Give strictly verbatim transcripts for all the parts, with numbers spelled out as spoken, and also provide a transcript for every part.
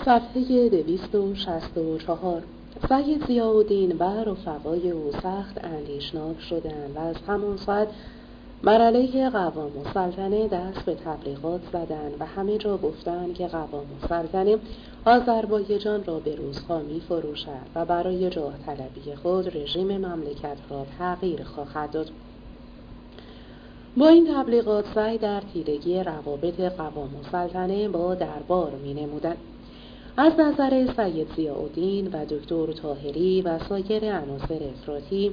صفحه دویست و شصت و چهار. سید ضیاءالدین و رفقای او سخت اندیشناک شدند و از همان ساعت بر علیه قوام السلطنه دست به تبلیغات زدند و همه جا گفتند که قوام السلطنه آذربایجان را به روس‌ها می‌فروشد و برای جاه طلبی خود رژیم مملکت را تغییر خواهد داد. با این تبلیغات سعی در تیرگی روابط قوام السلطنه با دربار می‌نمودند. از نظر سید ضیاءالدین و دکتر طاهری و سایر عناصر افراطی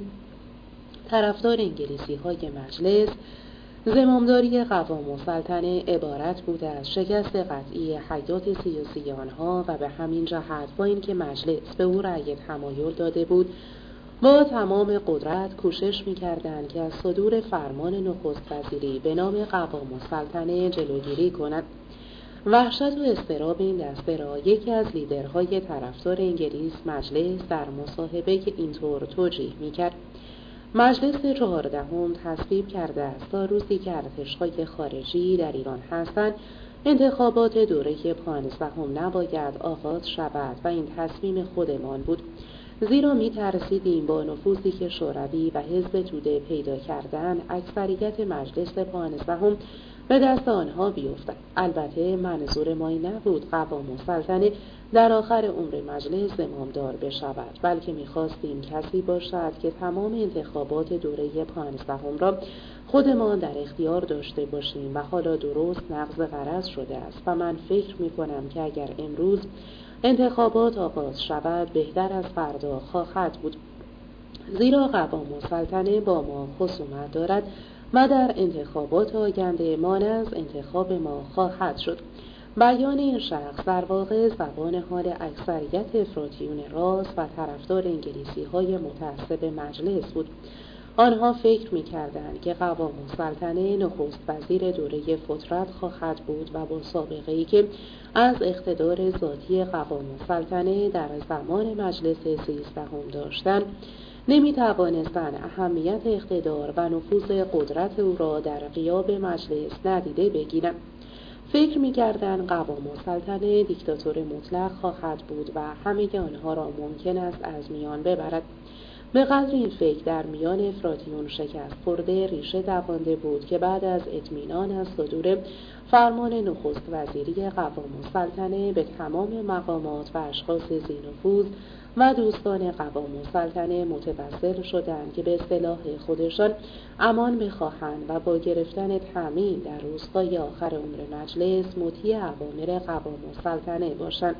طرفدار انگلیسی‌های مجلس، زمامداری قوام السلطنه عبارت بود از شکست قطعی حیات سیاسی آنها و به همین جهت با اینکه مجلس به او رأی تمایل داده بود با تمام قدرت کوشش می‌کردند که از صدور فرمان نخست وزیری به نام قوام السلطنه جلوگیری کند. وحشت و اضطراب این دسته را یکی از لیدرهای طرفدار انگلیس مجلس در مصاحبه اینطور توجیه می‌کرد: مجلس چهاردهم تصویب کرده است تا روزی که ارتش‌های خارجی در ایران هستند انتخابات دوره پانزدهم نباید آغاز شود و این تصمیم خودمان بود، زیرا می ترسیدیم با نفوذی که شوروی و حزب توده پیدا کردن اکثریت مجلس پانزدهم به دست آنها بیفتد. البته منظور ما این نبود قوام السلطنه در آخر عمر مجلس زمامدار بشود، بلکه می‌خواستیم کسی باشد که تمام انتخابات دوره پانزدهم را خودمان در اختیار داشته باشیم و حالا درست نقض غرض شده است و من فکر می‌کنم که اگر امروز انتخابات آغاز شود بهتر از فردا خواهد بود، زیرا قوام السلطنه با ما خصومت دارد و در انتخابات آینده مانع از انتخاب ما خواهد شد. بیان این شخص در واقع زبان حال اکثریت افراطیون راست و طرفدار انگلیسی‌های متعصب مجلس بود. آنها فکر می‌کردند که قوام السلطنه نخست وزیر دوره فترت خواهد بود و با سابقه‌ای که از اقتدار ذاتی قوام السلطنه در زمان مجلس سیزدهم داشتند، نمی‌توانستند اهمیت اقتدار و نفوذ قدرت او را در غیاب مجلس ندیده بگیرند. فکر می‌کردند قوام السلطنه دیکتاتور مطلق خواهد بود و همه آنها را ممکن است از میان ببرد. به قدر این فکر در میان افراطیون شکست خورده ریشه دوانده بود که بعد از اطمینان از صدور فرمان نخست وزیری قوام السلطنه به تمام مقامات و اشخاص ذی‌نفوذ و دوستان قوام السلطنه متوسل شدند که به اصطلاح خودشان امان بخواهند و با گرفتن تامین در روزهای آخر عمر مجلس مطیع اوامر قوام السلطنه باشند.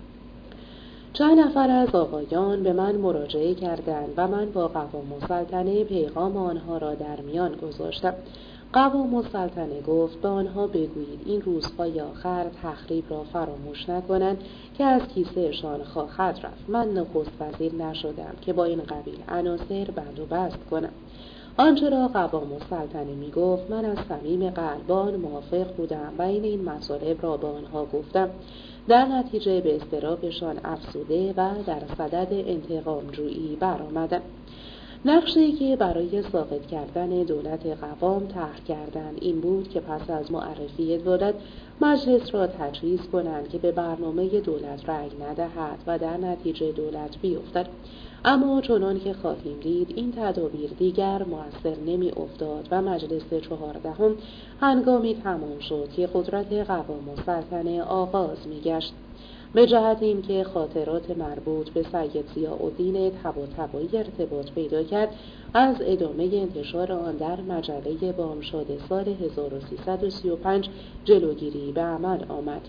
چند نفر از آقایان به من مراجعه کردند و من با قوام السلطنه پیغام آنها را در میان گذاشتم. قوام السلطنه گفت به آنها بگویید این روزهای آخر تخریب را فراموش نکنند که از کیسهشان خواهد رفت. من نخست وزیر نشدم که با این قبیل عناصر بند و بست کنم. آنچه را قوام السلطنه می گفت من از صمیم قلب با آن موافق بودم و این این مطالب را به آنها گفتم. در نتیجه به اضطرابشان افزوده و در صدد انتقام جویی برآمدند. نقشه‌ای که برای ساقط کردن دولت قوام طرح کردند این بود که پس از معرفی دولت مجلس را تجهیز کنند که به برنامه دولت رأی ندهد و در نتیجه دولت بیفتد. اما چنان که خواهیم دید این تدابیر دیگر مؤثر نمی افتاد و مجلس چهاردهم هنگامی تمام شد که قدرت قوام السلطنه آغاز می گشت. به جهت اینکه خاطرات مربوط به سید ضیاءالدین طباطبایی ارتباط پیدا کرد، از ادامه انتشار آن در مجله بامشاد سال هزار و سیصد و سی و پنج جلوگیری به عمل آمد.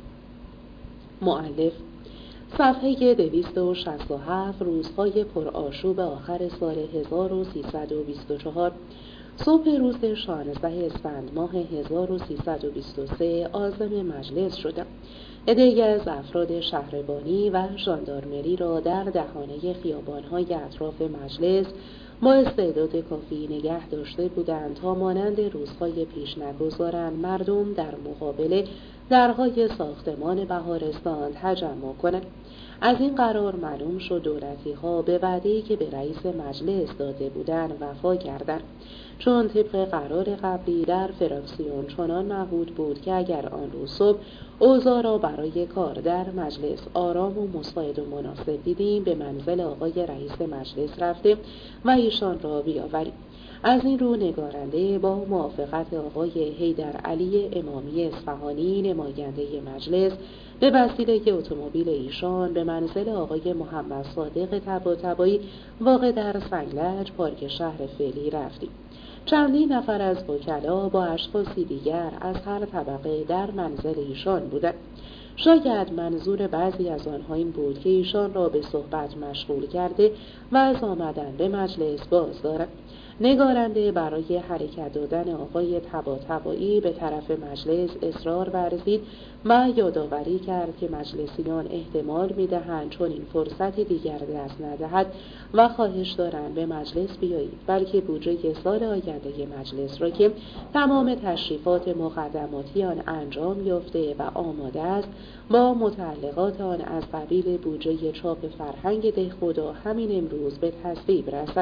مؤلف صفحه دویست و شصت و هفت. روزهای پرآشوب آخر سال هزار و سیصد و بیست و چهار. صبح روز شانزده اسفند ماه هزار و سیصد و بیست و سه عازم مجلس شدم. عده‌ای از افراد شهربانی و ژاندارمری را در دهانه خیابان‌های اطراف مجلس با استعداد کافی نگه داشته بودند تا مانند روزهای پیش نگذارند مردم در مقابل درهای ساختمان بهارستان تجمع کنند. از این قرار معلوم شد دولتی‌ها به وعده‌ای که به رئیس مجلس داده بودند وفا کردند. چون طبق قرار قبلی در فراکسیون چنان معهود بود که اگر آن روز صبح اوضاع را برای کار در مجلس آرام و مساعد و مناسب دیدیم، به منزل آقای رئیس مجلس رفته و ایشان را بیاوریم. از این رو نگارنده با موافقت آقای حیدر علی امامی اصفهانی نماینده مجلس به وسیله اتومبیل ایشان به منزل آقای محمد صادق طباطبایی واقع در سنگلج پارک شهر فعلی رفتیم. چندین نفر از وکلا با اشخاصی دیگر از هر طبقه در منزل ایشان بودند. شاید منظور بعضی از آنها این بود که ایشان را به صحبت مشغول کرده و از آمدن به مجلس باز دارند. نگارنده برای حرکت دادن آقای طباطبایی به طرف مجلس اصرار ورزید و یادآوری کرد که مجلسیان احتمال می‌دهند چون این فرصتی دیگر دست ندهد و خواهش دارند به مجلس بیایید، بلکه بودجه سال آینده مجلس را که تمام تشریفات مقدماتی آن انجام یافته و آماده است با متعلقات آن از قبیل بودجه چاپ فرهنگ دهخدا همین امروز به تصویب رسد.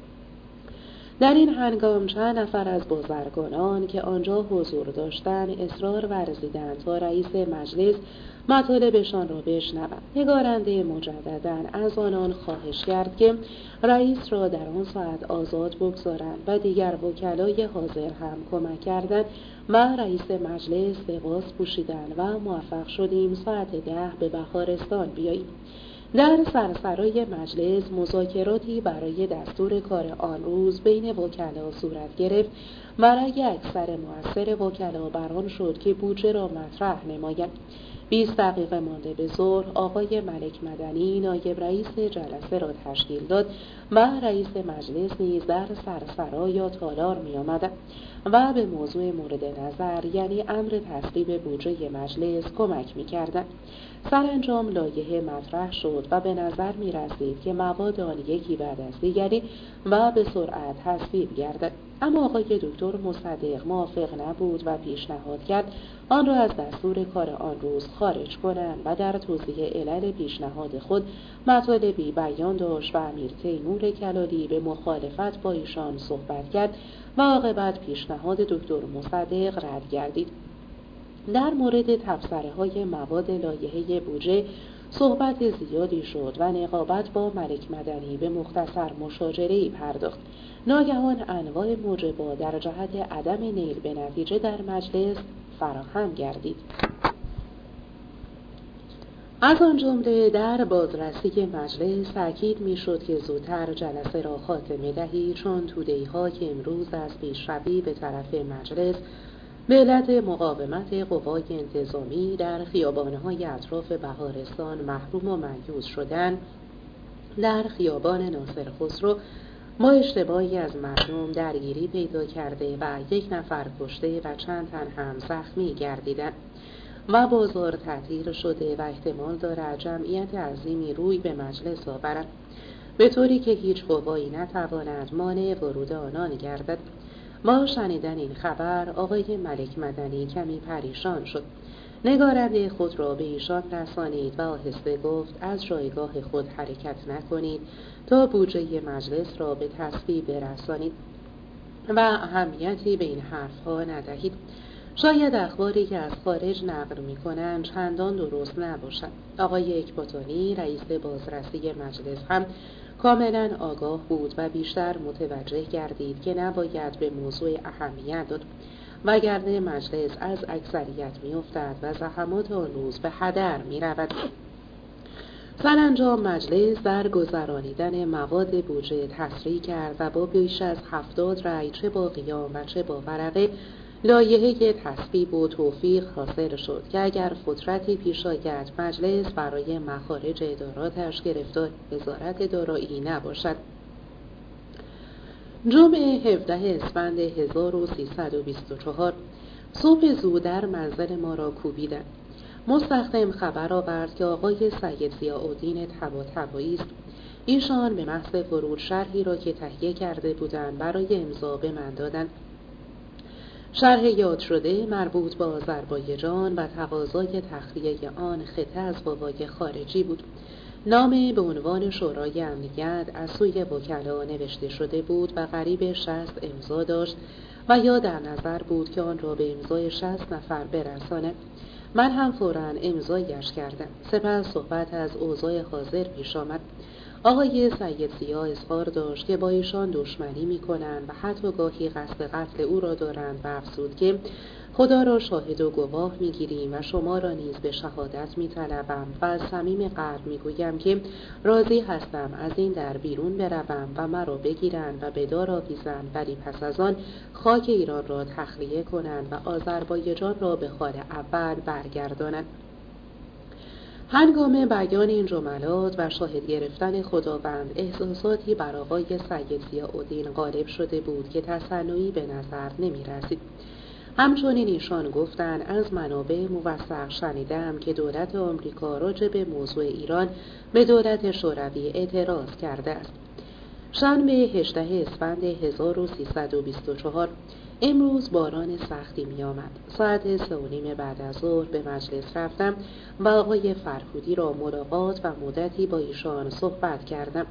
در این هنگام چند نفر از بازرگانان که آنجا حضور داشتند اصرار ورزیدند تا رئیس مجلس مطالبشان را بشنوند. نگارنده مجدداً از آنان خواهش کرد که رئیس را در آن ساعت آزاد بگذارند و دیگر وکلای حاضر هم کمک کردند و رئیس مجلس لباس پوشیدند و موفق شدیم ساعت ده به بهارستان بیاییم. در سرسرای مجلس مذاکراتی برای دستور کار آن روز بین وکلا صورت گرفت و رأی اکثر مؤثر وکلا بر آن شد که بودجه را مطرح نمایند. بیست دقیقه مانده به ظهر آقای ملک مدنی نایب رئیس جلسه را تشکیل داد و رئیس مجلس نیز در سرسرا یا تالار می آمد و به موضوع مورد نظر یعنی امر تصویب بودجه مجلس کمک می کردند. سرانجام لایحه مطرح شد و به نظر می رسید که مواد آن یکی بعد از دیگری و به سرعت تصویب گردد. اما آقای دکتر مصدق موافق نبود و پیشنهاد کرد آن را از دستور کار آن روز خارج کنند و در توضیح علل پیشنهاد خود مطالبی بیان داشت و امیر تیمور کلالی به مخالفت با ایشان صحبت کرد و عاقبت پیشنهاد دکتر مصدق رد گردید. در مورد تبصره های مواد لایحه بودجه صحبت زیادی شد و نقابت با ملک مدنی به مختصر مشاجره‌ای پرداخت. ناگهان انواع موجبات در جهت عدم نیل به نتیجه در مجلس فراهم گردید. از آن جمله در بازرسی مجلس تأکید می‌شد که زودتر جلسه را خاتمه دهی، چون توده‌ای‌ها که امروز از پیشروی به طرف مجلس به علت مقاومت قوای انتظامی در خیابان‌های اطراف بهارستان محروم و مأیوس شدند، در خیابان ناصر خسرو ما اشتباهی از مردم درگیری پیدا کرده و یک نفر کشته و چند تن هم زخمی گردیدند و بازار تعطیل شده و احتمال دارد جمعیت عظیمی روی به مجلس آورد، به طوری که هیچ قوایی نتواند مانع ورود آنان گردد. ما شنیدن این خبر آقای ملک مدنی کمی پریشان شد. نگارنده خود را به ایشان رسانید و آهسته گفت از جایگاه خود حرکت نکنید تا بودجه مجلس را به تصویب برسانید و اهمیتی به این حرفها ندهید. شاید اخباری که از خارج نقل می‌کنند چندان درست نباشد. آقای اکباتانی رئیس بازرسی مجلس هم کاملا آگاه بود و بیشتر متوجه گردید که نباید به موضوع اهمیت داد، وگرنه مجلس از اکثریت می‌افتد و زحمات آن روز به هدر می‌رود. سرانجام مجلس در گذرانیدن مواد بودجه تصریح کرد و با بیش از هفتاد رأی چه با قیام و چه با ورقه لایحه تصویب و توفیق حاصل شد که اگر فترتی پیش آید مجلس برای مخارج اداراتش گرفتار وزارت دارایی نباشد. جمعه هفدهم اسفند هزار و سیصد و بیست و چهار صبح زود در منزل ما را کوبیدند. مستخدم خبر آورد که آقای سید ضیاءالدین طباطبایی است. ایشان به محض ورود شرحی را که تهیه کرده بودند برای امضا به من دادند. شرح یاد شده مربوط به آذربایجان و تقاضای تخلیه آن خطه از قوای خارجی بود. نامه به عنوان شورای امنیت از سوی وکلا نوشته شده بود و قریب شصت امضا داشت و یا در نظر بود که آن را به امضای شصت نفر برساند. من هم فوراً امضایش کردم. سپس صحبت از اوضاع حاضر پیش آمد. آقای سید ضیا اظهار داشت که با ایشان دشمنی می‌کنند و حتی گاهی قصد قتل او را دارند و افزود که خدا را شاهد و گواه می‌گیریم و شما را نیز به شهادت می‌طلبم و از صمیم قلب می‌گویم که راضی هستم از این در بیرون بروم و مرا بگیرند و به دار آویزند، ولی پس از آن خاک ایران را تخلیه کنند و آذربایجان را به حال اول برگردانند. هنگام بیان این جملات و شاهد گرفتن خداوند احساساتی بر آقای سید ضیاءالدین غالب شده بود که تصنعی به نظر نمی رسید. همچنین ایشان گفتند از منابع موثق شنیدم که دولت آمریکا راجع به موضوع ایران به دولت شوروی اعتراض کرده است. شنبه هجدهم اسفند هزار و سیصد و بیست و چهار. امروز باران سختی می آمد. ساعت سه و نیم بعد از ظهر به مجلس رفتم و آقای فرهودی را ملاقات و مدتی با ایشان صحبت کردم.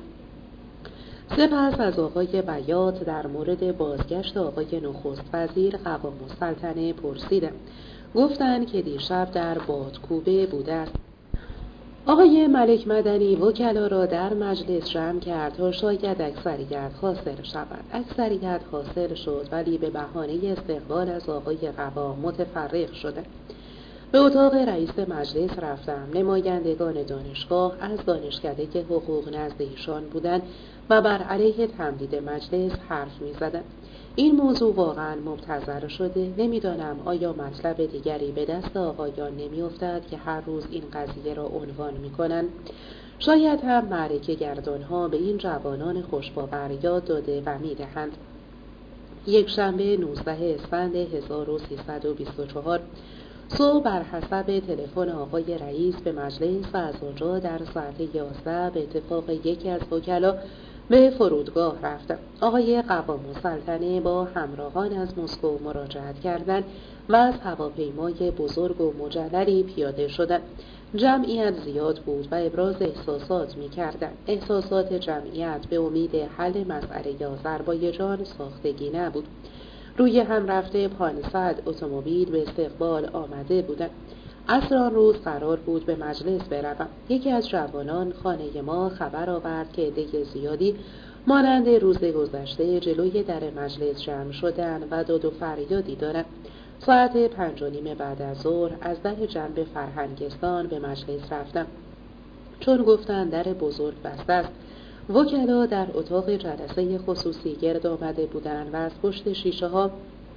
سپس از آقای بیات در مورد بازگشت آقای نخست وزیر قوام السلطنه پرسیدم. گفتند که دیشب در بادکوبه بوده است. آقای ملک مدنی وکلا را در مجلس جمع کرد تا شاید اکثریت حاصل شود. اکثریت حاصل شد، ولی به بهانه استقبال از آقای قوام متفرق شده. به اتاق رئیس مجلس رفتم. نمایندگان دانشگاه از دانشکده حقوق نزد ایشان بودند و بر علیه تمدید مجلس حرف می زدند. این موضوع واقعا مبتذل شده. نمیدانم آیا مطلب دیگری به دست آقایان نمی افتد که هر روز این قضیه را عنوان می کنند. شاید هم معرکه گردان ها به این جوانان خوشباور یاد داده و می دهند. یک شنبه نوزدهم اسفند هزار و سیصد و بیست و چهار. صبح بر حسب تلفن آقای رئیس به مجلس و از آنجا در ساعت یازده به اتفاق یکی از وکلا به فرودگاه رفتم. آقای قوام السلطنه با همراهان از مسکو مراجعت کردند و از هواپیمای بزرگ و مجللی پیاده شدند. جمعیت زیاد بود و ابراز احساسات می کردند. احساسات جمعیت به امید حل مسئله آذربایجان ساختگی نبود. روی هم رفته پانصد اتومبیل به استقبال آمده بودند. عصر آن روز قرار بود به مجلس بروم. یکی از جوانان خانه ما خبر آورد که عده زیادی مانند روز گذشته جلوی در مجلس جمع شدند و داد و فریادی دارند. ساعت پنج و نیم بعد از ظهر از در جنب فرهنگستان به مجلس رفتم. چون گفتند در بزرگ بسته است، وکلا در اتاق جلسه خصوصی گرد آمده بودند و از پشت شیشه ها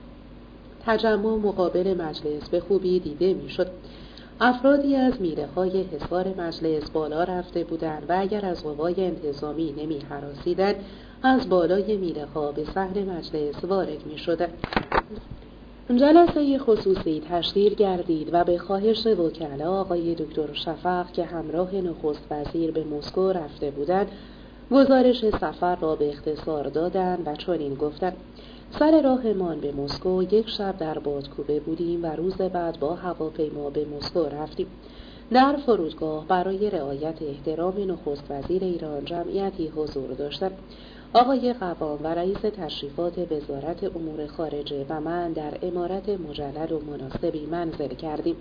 تجمع مقابل مجلس به خوبی دیده میشد. افرادی از میله های حصار مجلس بالا رفته بودند و اگر از قوای انتظامی نمی هراسیدند از بالای میله ها به صحن مجلس وارد می شدند. جلسه خصوصی تشکیل گردید و به خواهش وکلا آقای دکتر شفق که همراه نخست وزیر به مسکو رفته بودند گزارش سفر را به اختصار دادند و چنین گفتند: سر راهمان به مسکو یک شب در بادکوبه بودیم و روز بعد با هواپیما به مسکو رفتیم. در فرودگاه برای رعایت احترام نخست وزیر ایران جمعیتی حضور داشتند. آقای قوام و رئیس تشریفات وزارت امور خارجه و من در عمارت مجلل و مناسبی منزل کردیم.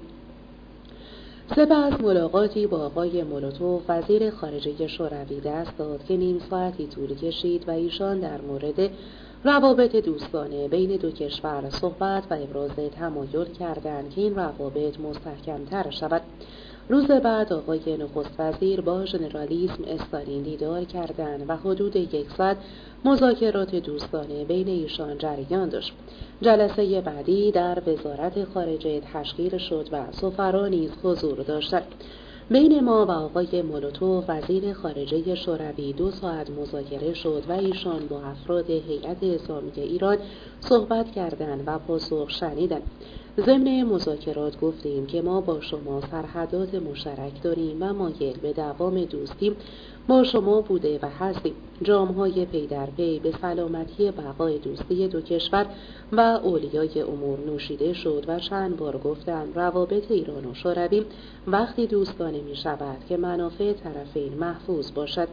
سپس ملاقاتی با آقای مولوتوف وزیر خارجه شوروی دست داد که نیم ساعتی طول کشید و ایشان در مورد روابط دوستانه بین دو کشور صحبت و ابراز تمایل کردند که این روابط مستحکم‌تر شود. روز بعد آقای نخست وزیر با ژنرالیسم استالین دیدار کردند و حدود یک ساعت مذاکرات دوستانه بین ایشان جریان داشت. جلسه بعدی در وزارت خارجه تشکیل شد و سفرا نیز حضور داشتند. بین ما و آقای مولوتوف وزیر خارجه شوروی دو ساعت مذاکره شد و ایشان با افراد هیئت اسلامی ایران صحبت کردند و پاسخ شنیدند. ضمن مذاکرات گفتیم که ما با شما سرحدات مشترک داریم و مایل به دوام دوستیم با شما بوده و هستیم. جام‌های پی در پی به سلامتی بقای دوستی دو کشور و اولیای امور نوشیده شد و چند بار گفتم روابط ایران و شوروی وقتی دوستانه می شود که منافع طرفین محفوظ باشد.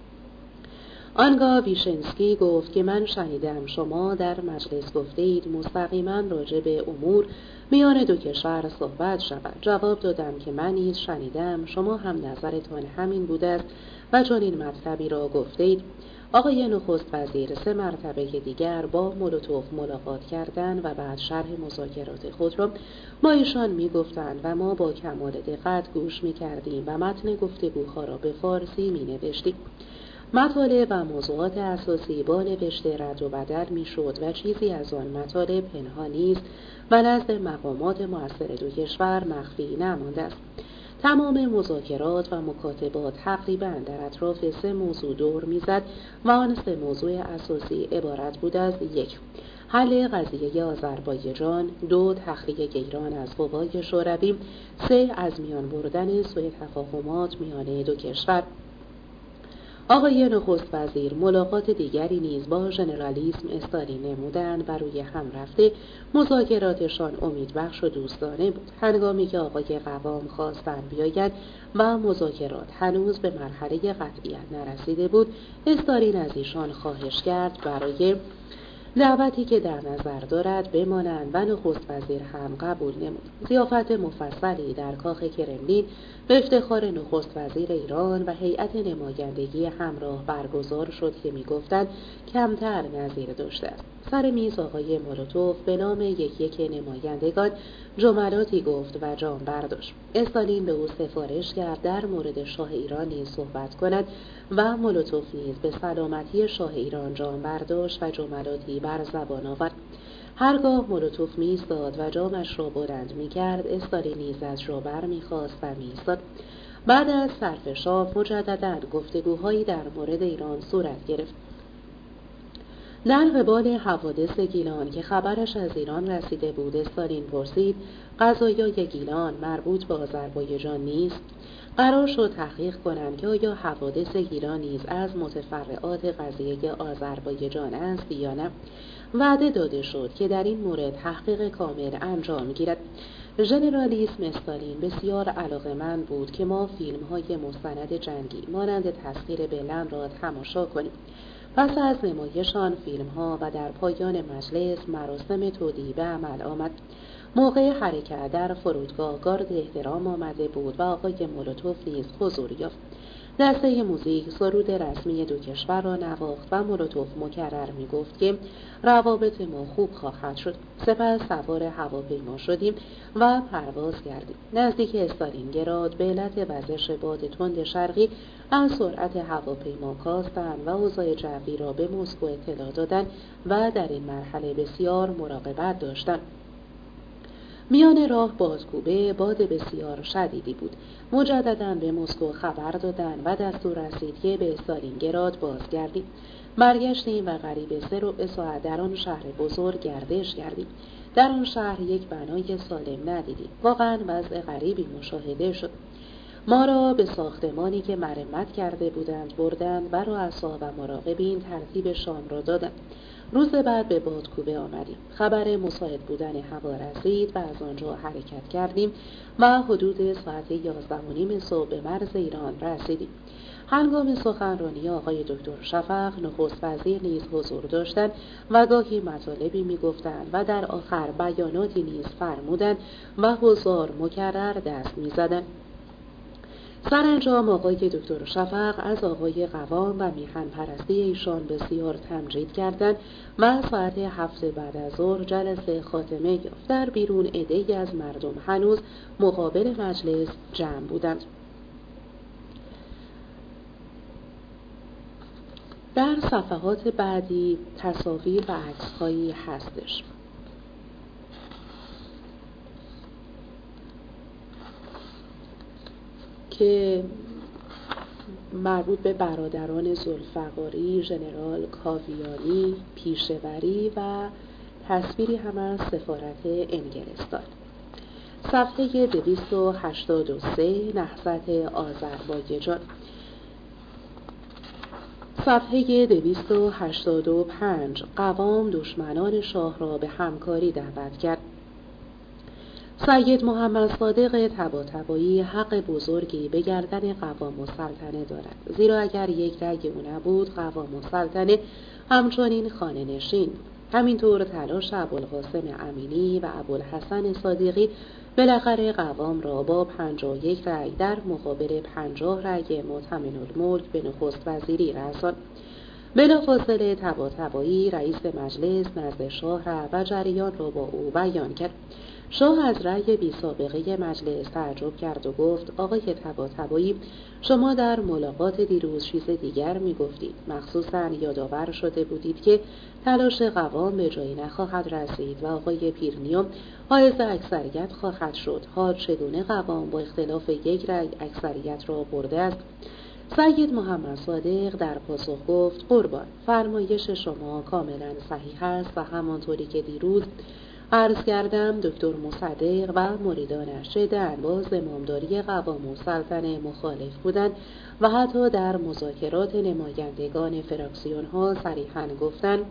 آنگاه ویشنسکی گفت که من شنیدم شما در مجلس گفته اید مستقیما راجع به امور میان دو کشور صحبت شود. جواب دادم که من نیز شنیدم شما هم نظرتان همین بوده است و چون این مطلبی را گفته اید. آقای نخست وزیر سه مرتبه دیگر با مولوتوف ملاقات کردند و بعد شرح مذاکرات خود را با ایشان می گفتند و ما با کمال دقت گوش می کردیم و متن گفتگوها را به فارسی می نوشتیم. مطالب و موضوعات اساسی با نوشته رد و بدل می شد و چیزی از آن مطالب پنهان نیست و نزد مقامات مؤثر دو کشور مخفی نمانده است. تمام مذاکرات و مکاتبات تقریباً در اطراف سه موضوع دور میزد و آن سه موضوع اساسی عبارت بود از یک، حل قضیه آذربایجان، دو، تخلیه ایران از قوای شوروی، سه، از میان بردن سوء تفاهمات میان دو کشور. آقای نخست وزیر ملاقات دیگری نیز با ژنرالیسم استالین نمودند و روی هم رفته مذاکراتشان امیدبخش و دوستانه بود. هنگامی که آقای قوام خواستند بیایند و مذاکرات هنوز به مرحله قطعیت نرسیده بود، استالین از ایشان خواهش کرد برای دعوتی که در نظر دارد بمانند و نخست وزیر هم قبول نمود. ضیافت مفصلی در کاخ کرملین به افتخار نخست وزیر ایران و هیئت نمایندگی همراه برگزار شد که می‌گفتند کمتر نظیر داشته است. سر میز آقای مولوتوف به نام یک یک نمایندگان جملاتی گفت و جام برداشت. استالین به او سفارش کرد در مورد شاه ایران نیز صحبت کند و مولوتوف نیز به سلامتی شاه ایران جام برداشت و جملاتی بر زبان آورد. هرگاه مولوتوف می‌ایستاد و جامش را بلند می‌کرد، استالین نیز از جا برمی‌خاست و می‌ایستاد. بعد از صرف شام مجدداً گفتگوهایی در مورد ایران صورت گرفت. در قبال حوادث گیلان که خبرش از ایران رسیده بود، استالین پرسید قضایای گیلان مربوط به آذربایجان نیست؟ قرار شد تحقیق کنند که آیا حوادث گیلان نیز از متفرعات قضیه آذربایجان است یا نه. وعده داده شد که در این مورد تحقیق کامل انجام گیرد. ژنرالیسم استالین بسیار علاقه‌مند بود که ما فیلم‌های مستند جنگی مانند تسخیر بلن را تماشا کنیم. پس از نمایشان فیلم‌ها و در پایان مجلس مراسم تودیع به عمل آمد. موقع حرکت در فرودگاه گارد احترام آمده بود و آقای مولوتوف نیز حضور یافت. دسته موزیک سرود رسمی دو کشور را نواخت و مولوتوف مکرر می گفت که روابط ما خوب خواهد شد. سپس سوار هواپیما شدیم و پرواز کردیم. نزدیک استالینگراد به علت وزش باد تند شرقی از سرعت هواپیما کاستند و اوضاع جوی را به مسکو اطلاع دادند و در این مرحله بسیار مراقبت داشتند. میان راه بادکوبه باد بسیار شدیدی بود. مجدداً به مسکو خبر دادند و دستور رسید که به استالینگراد بازگردیم. برگشتیم و قریب سه ربع ساعت در آن شهر بزرگ گردش کردیم. در آن شهر یک بنای سالم ندیدیم. واقعاً وضع غریبی مشاهده شد. ما را به ساختمانی که مرمت کرده بودند بردند و رؤسا و مراقبین ترتیب شام را دادند. روز بعد به بادکوبه آمدیم. خبر مساعد بودن هوا رسید و از آنجا حرکت کردیم و حدود ساعت یازده و نیم صبح به مرز ایران رسیدیم. هنگام سخنرانی آقای دکتر شفق نخست وزیر نیز حضور داشتند و گاهی مطالبی می‌گفتند و در آخر بیاناتی نیز فرمودند و حضار مکرر دست می‌زدند. سرانجام آقای دکتر شفق از آقای قوام و میهن پرستی ایشان بسیار تمجید کردند و ساعت هفت بعد از ظهر جلسه خاتمه یافت. در بیرون عده‌ای از مردم هنوز مقابل مجلس جمع بودند. در صفحات بعدی تصاویر و عکس‌هایی هستش که مربوط به برادران ذوالفقاری، ژنرال کاویانی، پیشوری و تصویری هم از سفارت انگلستان. صفحه دویست و هشتاد و سه نهضت آذربایجان. صفحه دویست و هشتاد و پنج قوام دشمنان شاه را به همکاری دعوت کرد. سید محمد صادق طباطبایی حق بزرگی به گردن قوام السلطنه دارد، زیرا اگر یک رأی او نبود قوام السلطنه همچنین خانه نشین. همینطور تلاش ابوالقاسم امینی و ابوالحسن صادقی بالاخره قوام را با پنجاه و یک رأی در مقابل پنجاه رأی معتمد الملک به نخست وزیری رساند. بلافاصله طباطبایی رئیس مجلس نزد شاه رفت و جریان را با او بیان کرد. شاه از رأی بی سابقه مجلس تعجب کرد و گفت: آقای طباطبایی، شما در ملاقات دیروز چیز دیگر می گفتید. مخصوصاً یادآور شده بودید که تلاش قوام به جایی نخواهد رسید و آقای پیرنیو حائز اکثریت خواهد شد. حال چگونه قوام با اختلاف یک رأی اکثریت را برده است؟ سید محمد صادق در پاسخ گفت: قربان، فرمایش شما کاملا صحیح است و همانطوری که دیروز عرض کردم دکتر مصدق و مریدانش جداً با زمامداری قوام السلطنه مخالف بودند و حتی در مذاکرات نمایندگان فراکسیون ها صریحاً گفتند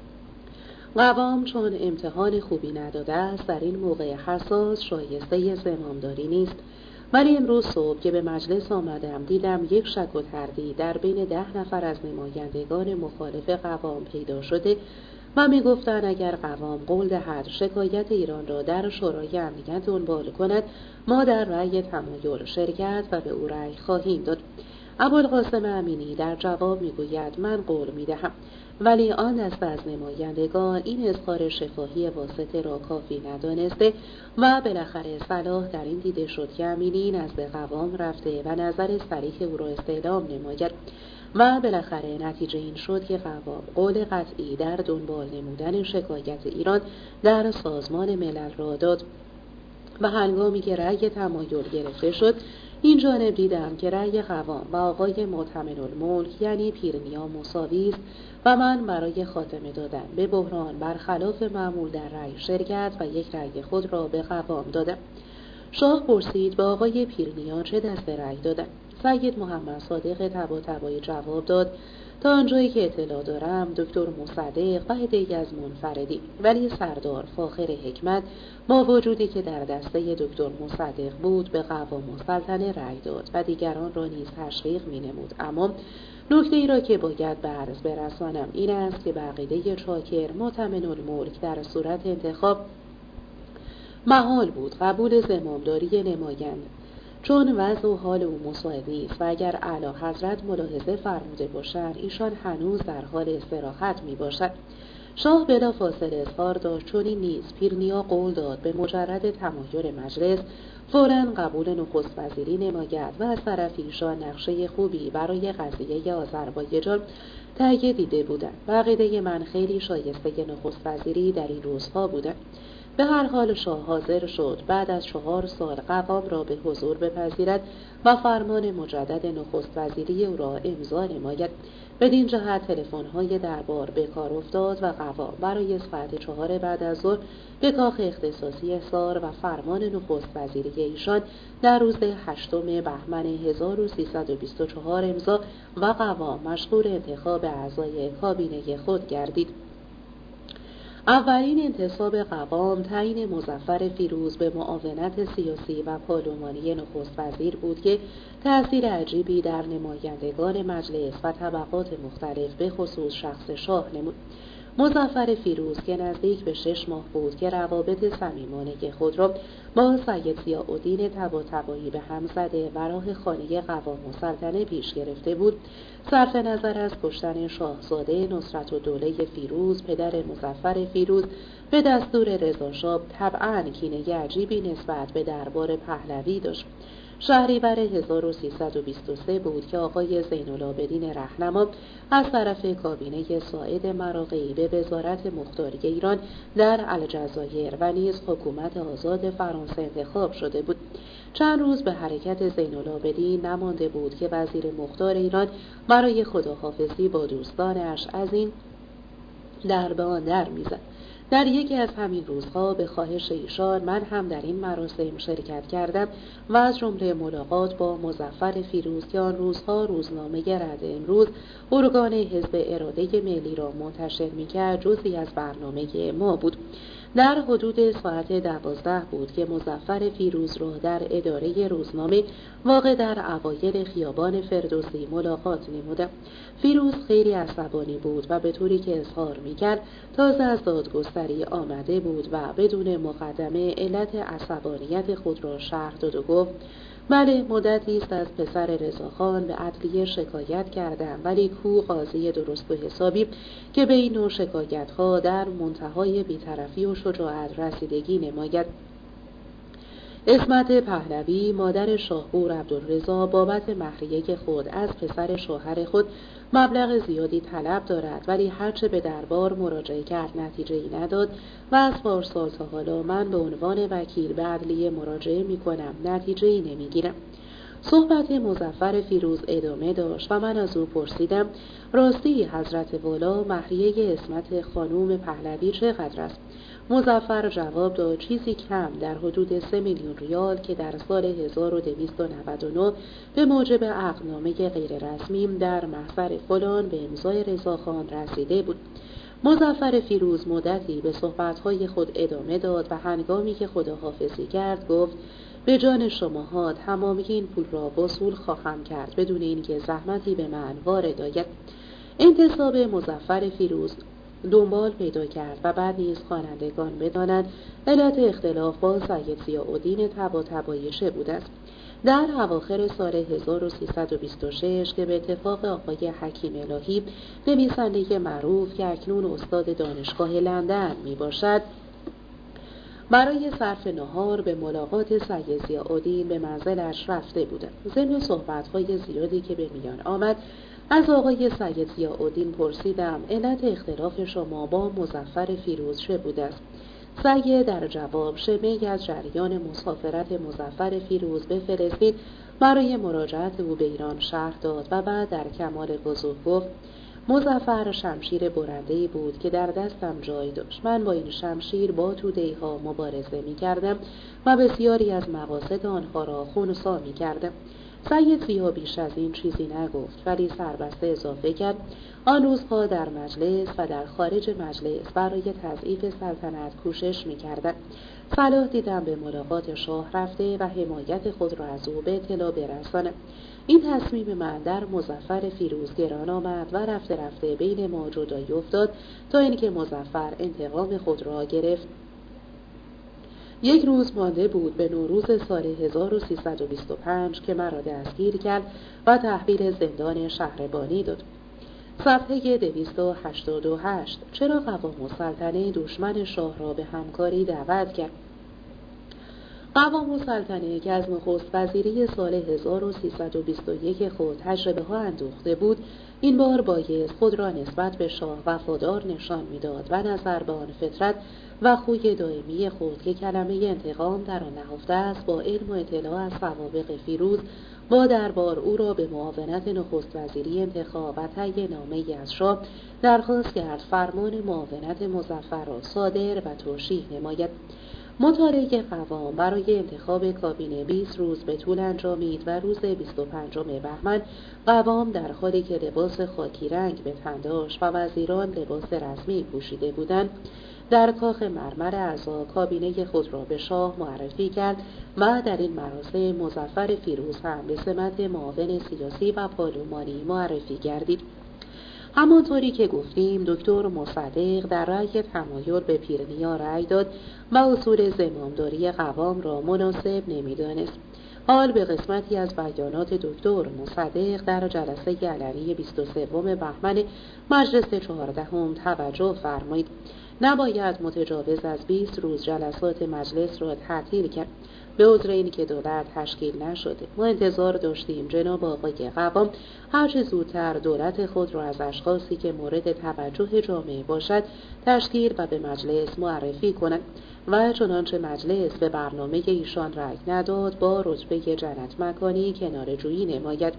قوام چون امتحان خوبی نداده است در این موقع حساس شایسته زمامداری نیست. ولی امروز صبح که به مجلس آمدم دیدم یک شک و تردید در بین ده نفر از نمایندگان مخالف قوام پیدا شده و می گفتند اگر قوام قول دهد شکایت ایران را در شورای امنیت دنبال کند ما در رأی تمایل شرکت و به او رأی خواهیم داد. ابوالقاسم امینی در جواب می گوید من قول می دهم، ولی آن دست از نمایندگان این اظهار شفاهی واسطه را کافی ندانسته و بالاخره صلاح در این دیده شد که امینی نزد قوام رفته و نظر صریح او را استعلام نماید و بالاخره نتیجه این شد که قوام قول قطعی در دنبال نمودن شکایت ایران در سازمان ملل را داد و هنگامی که رأی تمایل گرفته شد این جانب دیدم که رأی قوام و آقای معتمد الملک یعنی پیرنیا مساوی است و من برای خاتمه دادن به بحران برخلاف معمول در رأی شرکت و یک رأی خود را به قوام دادم. شاه پرسید به آقای پیرنیا چه دست رأی دادن؟ سید محمد صادق طباطبایی جواب داد تا آنجایی که اطلاع دارم دکتر مصدق و عده‌ای از منفردی، ولی سردار فاخر حکمت با وجودی که در دسته دکتر مصدق بود به قوام السلطنه رأی داد و دیگران را نیز تشویق می‌نمود. اما نکته ای را که باید به عرض برسانم این است که به عقیده چاکر معتمد الملک در صورت انتخاب محال بود قبول زمامداری نماینده، چون وضع و حال او مساعد نیست و اگر اعلی حضرت ملاحظه فرموده باشند ایشان هنوز در حال استراحت می باشد. شاه بلا فاصله اظهار داشت چون این نیز پیرنیا قول داد به مجرد تمایل مجلس فوراً قبول نخست وزیری نماید و از طرف ایشان نقشه خوبی برای قضیه آذربایجان تهیه دیده بودند و عقیده من خیلی شایسته نخست وزیری در این روزها بودند. به هر حال شاه حاضر شد بعد از چهار سال قوام را به حضور بپذیرد و فرمان مجدد نخست وزیری او را امضا نماید. بدین جهت تلفن‌های دربار به کار افتاد و قوام برای ساعت چهار بعد از ظهر به کاخ اختصاصی حصار و فرمان نخست وزیری ایشان در روز هشتم بهمن هزار و سیصد و بیست و چهار امضا و قوام مشغول انتخاب اعضای کابینه خود گردید. اولین انتصاب قوام تعیین مظفر فیروز به معاونت سیاسی و پارلمانی نخست وزیر بود که تأثیر عجیبی در نمایندگان مجلس و طبقات مختلف به خصوص شخص شاه نمود. مظفر فیروز که نزدیک به شش ماه بود که روابط صمیمانه خود را با سید ضیاءالدین طباطبایی به هم زده و راه خانه قوام السلطنه پیش گرفته بود، صرف نظر از کشتن شاهزاده نصرتالدوله فیروز پدر مظفر فیروز به دستور رضاشاه طبعاً کینه عجیبی نسبت به دربار پهلوی داشت. شهریور هزار و سیصد و بیست و سه بود که آقای زین‌العابدین رهنما از طرف کابینه ساعد مراغی به وزارت مختاری ایران در الجزایر و نیز حکومت آزاد فرانسه انتخاب شده بود. چند روز به حرکت زین‌العابدین نمانده بود که وزیر مختار ایران برای خداحافظی با دوستانش از این در به آن در می‌زد. در یکی از همین روزها به خواهش ایشان من هم در این مراسم شرکت کردم و از جمله ملاقات با مظفر فیروز که آن روزها روزنامه رد امروز ارگان حزب اراده ملی را منتشر می‌کرد جزئی از برنامه ما بود. در حدود ساعت دوازده بود که مظفر فیروز را در اداره روزنامه واقع در اوایل خیابان فردوسی ملاقات نمودم. فیروز خیلی عصبانی بود و به طوری که اظهار می‌کرد تازه از دادگستری آمده بود و بدون مقدمه علت عصبانیت خود را شرح داد و گفت: بله، مدتی است از پسر رضاخان به عدلیه شکایت کردم، ولی کو قاضی درست و حسابی که به این نوع شکایت‌ها در منتهای بی‌طرفی و شجاعت رسیدگی نماید. عصمت پهلوی مادر شاهپور عبدالرضا بابت مهریه خود از پسر شوهر خود مبلغ زیادی طلب دارد، ولی هرچه به دربار مراجعه کرد نتیجه‌ای نداد و از پارسال تا حالا من به عنوان وکیل به عدلیه مراجعه می کنم، نتیجه‌ای نمیگیرم. صحبت مظفر فیروز ادامه داشت و من از او پرسیدم: راستی حضرت والا، مهریه عصمت خانوم پهلوی چقدر است؟ مظفر جواب داد: چیزی کم در حدود سه میلیون ریال که در سال هزار و دویست و نود و نه به موجب عقدنامه غیر رسمی در محضر فلان به امضای رضاخان رسیده بود. مظفر فیروز مدتی به صحبت‌های خود ادامه داد و هنگامی که خداحافظی کرد گفت: به جان شماها تمامی این پول را وصول خواهم کرد بدون اینکه زحمتی به من وارد آید. انتصاب مظفر فیروز دنبال پیدا کرد و بعد نیز خوانندگان بدانند علت اختلاف با سید ضیاءالدین طباطبایی چه بوده است. در اواخر سال هزار و سیصد و بیست و شش که به اتفاق آقای حکیم الهی نویسنده معروف که اکنون استاد دانشگاه لندن می باشد، برای صرف نهار به ملاقات سید ضیاءالدین به منزلش رفته بودند. ضمن صحبت‌های زیادی که به میان آمد از آقای سید ضیاءالدین پرسیدم: علت اختلاف شما با مظفر فیروز چه بوده است؟ سید در جواب شمه‌ای از جریان مسافرت مظفر فیروز به فلسطین برای مراجعت او به ایران شرح داد و بعد در کمال وضوح گفت: مظفر شمشیر برنده‌ای بود که در دستم جای داشت. من با این شمشیر با توده‌ها مبارزه می‌کردم و بسیاری از مقاصد آنها را خنثی می‌کردم. سید ضیا بیش از این چیزی نگفت، ولی سربسته اضافه کرد: آن روزها در مجلس و در خارج مجلس برای تضعیف سلطنت کوشش می‌کردند. صلاح دیدم به ملاقات شاه رفته و حمایت خود را از او به اطلاع برسانم. این تصمیم من در مظفر فیروز گران آمد و رفته رفته بین ما جدایی افتاد تا اینکه مظفر انتقام خود را گرفت. یک روز مانده بود به نوروز سال هزار و سیصد و بیست و پنج که مرا دستگیر کرد و تحویل زندان شهربانی داد. صفحه دویست و هشتاد و هشت. چرا قوام السلطنه دشمن شاه را به همکاری دعوت کرد؟ قوام السلطنه که از نخست وزیری سال هزار و سیصد و بیست و یک خود تجربه ها اندوخته بود، این بار بایست خود را نسبت به شاه وفادار نشان میداد و نظر به آن فطرت و خوی دائمی خود که کلمه انتقام در آن نهفته است با علم و اطلاع از سوابق فیروز با دربار او را به معاونت نخست وزیری انتخاب و تهیه نامه‌ای از شاه درخواست کرد فرمان معاونت مظفر را صادر و توشیح نماید. مطالعه قوام برای انتخاب کابینه بیست روز به طول انجامید و روز بیست و پنجم بهمن قوام در حالی که لباس خاکی رنگ به تن داشت و وزیران لباس رسمی پوشیده بودند، در کاخ مرمر اعضا کابینه خود را به شاه معرفی کرد و در این مراسم مظفر فیروز هم به سمت معاون سیاسی و پارلمانی معرفی گردید. همانطوری که گفتیم دکتر مصدق در رأی تمایل به پیرنیا رأی داد و اصول زمامداری قوام را مناسب نمی‌دانست. حال به قسمتی از بیانات دکتر مصدق در جلسه علنی بیست و سوم بهمن مجلس چهاردهم توجه فرمایید. نباید متجاوز از بیست روز جلسات مجلس را تعطیل کرد به عذر اینکه دولت تشکیل نشده. ما انتظار داشتیم جناب آقای قوام هرچه زودتر دولت خود را از اشخاصی که مورد توجه جامعه باشد تشکیل و به مجلس معرفی کنند و چنانچه مجلس به برنامه ایشان رأی نداد با رتبه جنت مکانی کناره‌جویی نماید.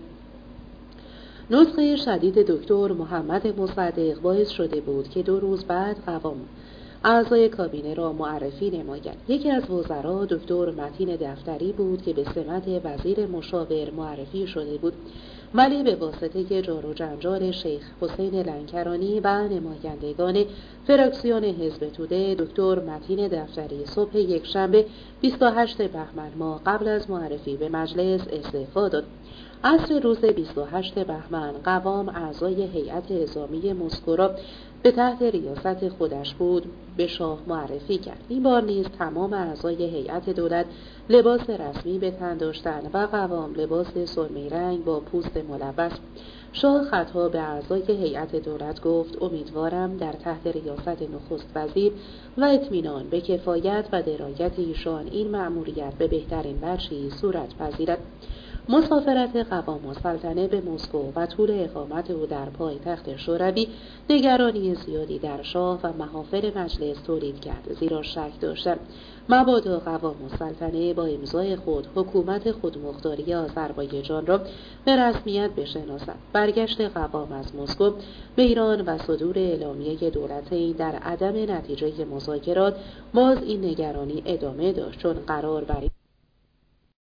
نطق شدید دکتر محمد مصدق باعث شده بود که دو روز بعد قوام اعضای کابینه را معرفی نماید. یکی از وزرا دکتر متین دفتری بود که به سمت وزیر مشاور معرفی شده بود، ولی به واسطه جار و جنجال شیخ حسین لنکرانی و نمایندگان فراکسیون حزب توده، دکتر متین دفتری صبح یکشنبه بیست و هشتم بهمن ماه قبل از معرفی به مجلس استعفا داد. عصر روز بیست و هشتم بهمن قوام اعضای هیئت نظامی مسکو را به تحت ریاست خودش بود به شاه معرفی کرد. این بار نیز تمام اعضای هیئت دولت لباس رسمی به تن داشتند و قوام لباس سرمه‌ای رنگ با پوست ملوث. شاه خطاب به اعضای هیئت دولت گفت: امیدوارم در تحت ریاست نخست وزیر و اطمینان به کفایت و درایت ایشان این مأموریت به بهترین وجهی صورت پذیرد. مسافرت قوام السلطنه به مسکو و طول اقامت او در پایتخت شوروی نگرانی زیادی در شاه و محافل مجلس تولید کرد، زیرا شک داشتند مبادا قوام السلطنه با امضای خود حکومت خودمختاری آذربایجان را به رسمیت بشناسد. برگشت قوام از مسکو به ایران و صدور اعلامیه دولتین در عدم نتیجه مذاکرات باز این نگرانی ادامه داشت، چون قرار بر